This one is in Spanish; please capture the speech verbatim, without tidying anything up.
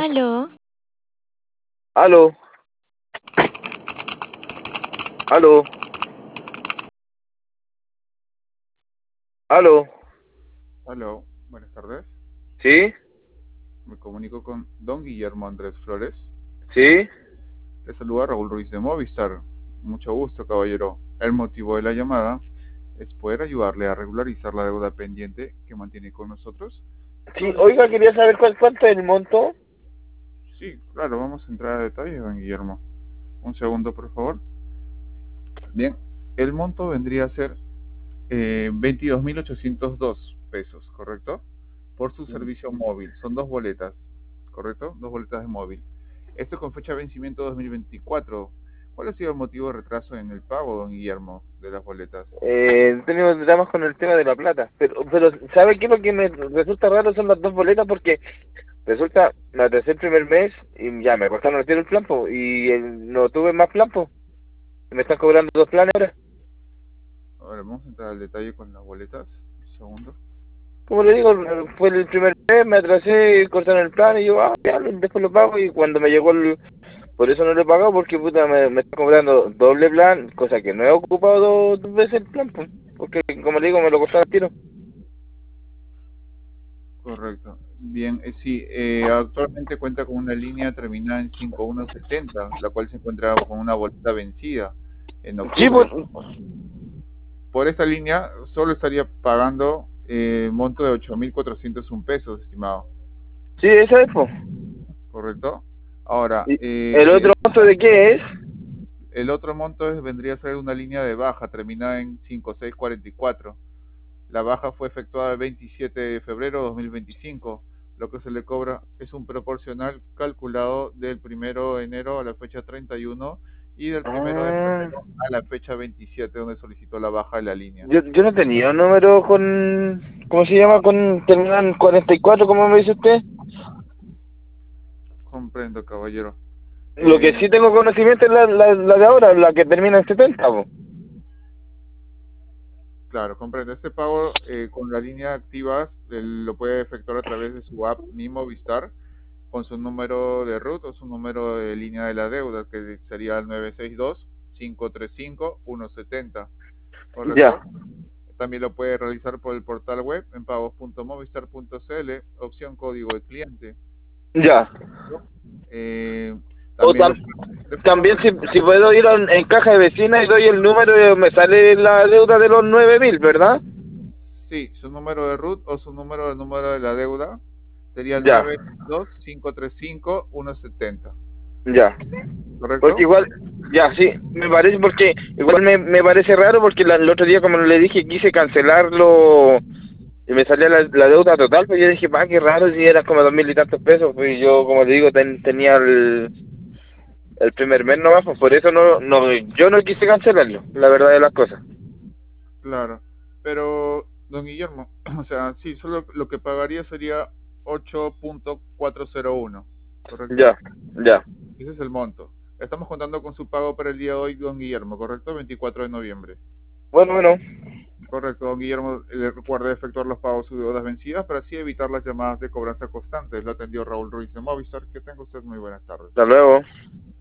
Aló, Aló, aló, aló. Aló, buenas tardes. ¿Sí? Me comunico con don Guillermo Andrés Flores. ¿Sí? Le saluda Raúl Ruiz de Movistar. Mucho gusto, caballero. El motivo de la llamada es poder ayudarle a regularizar la deuda pendiente que mantiene con nosotros. Sí, oiga, quería saber cuál, cuánto es el monto. Sí, claro, vamos a entrar a detalle, don Guillermo. Un segundo, por favor. Bien, el monto vendría a ser eh, veintidós mil ochocientos dos pesos, ¿correcto? Por su servicio móvil. Son dos boletas, ¿correcto? Dos boletas de móvil. Esto con fecha de vencimiento dos mil veinticuatro. ¿Cuál ha sido el motivo de retraso en el pago, don Guillermo, de las boletas? Eh, tenemos dramas con el tema de la plata. Pero, pero ¿sabe qué? Lo que me resulta raro son las dos boletas porque resulta, me atrasé el primer mes y ya me cortaron el tiro el plan, po, y el- no tuve más plan, po, y me están cobrando dos planes ahora. Ahora vamos a entrar al detalle con las boletas. Un segundo. Como le digo, fue el primer mes, me atrasé, cortaron el plan y yo, ah, ya, después lo pago y cuando me llegó el... Por eso no lo he pagado porque puta me, me está cobrando doble plan, cosa que no he ocupado dos, dos veces el plan, pues, porque como le digo, me lo cortaron al tiro. Correcto. Bien, eh, sí, eh, actualmente cuenta con una línea terminada en cincuenta y uno setenta, la cual se encuentra con una boleta vencida en Sí, pues, octubre. Por esta línea solo estaría pagando eh, monto de ocho mil cuatrocientos un pesos, estimado. sí, esa es, pues. ¿Correcto? Ahora, ¿Y el eh, otro monto de qué es? el otro monto es- vendría a ser una línea de baja terminada en cincuenta y seis cuarenta y cuatro. La baja fue efectuada el veintisiete de febrero de dos mil veinticinco. Lo que se le cobra es un proporcional calculado del primero de enero a la fecha treinta y uno y del primero de Ah, febrero a la fecha veintisiete donde solicitó la baja de la línea. yo, yo no tenía un número con, ¿cómo se llama? Con, terminan cuarenta y cuatro, ¿cómo me dice usted? Comprendo, caballero. Lo que Eh, sí tengo conocimiento es la, la, la de ahora, la que termina en setenta, pues. Claro, comprendo. Este pago eh, con la línea activa eh, lo puede efectuar a través de su app Mi Movistar con su número de root o su número de línea de la deuda, que sería el nueve seis dos, cinco tres cinco, uno siete cero, Ya, ¿correcto? También lo puede realizar por el portal web en pagos punto movistar punto c l, opción código de cliente. ya. Eh, O también tam- lo puede hacer de forma también si, presencial. si puedo ir en, en caja de vecina y doy el número, me sale la deuda de los nueve mil, ¿verdad? Sí, su número de root o su número de número de la deuda sería el Ya, nueve dos, cinco tres cinco, uno siete cero, ya. Porque ¿correcto? igual, ya, sí, me parece, porque igual me, me parece raro porque la- el otro día, como le dije, quise cancelarlo y me salía la, la deuda total, pues yo dije, pa, qué raro, si era como dos mil y tantos pesos, pues yo, como le digo, ten- tenía el, el primer mes nomás, pues por eso no, no, yo no quise cancelarlo, la verdad de las cosas. Claro, pero don Guillermo, o sea, sí, solo lo que pagaría sería ocho punto cuatrocientos uno, ¿correcto? Ya, ya. Ese es el monto. Estamos contando con su pago para el día de hoy, don Guillermo, ¿correcto? veinticuatro de noviembre. Bueno, bueno, Correcto, don Guillermo, eh, recuerde efectuar los pagos de deudas vencidas para así evitar las llamadas de cobranza constantes. Lo atendió Raúl Ruiz de Movistar. Que tenga usted muy buenas tardes. hasta luego.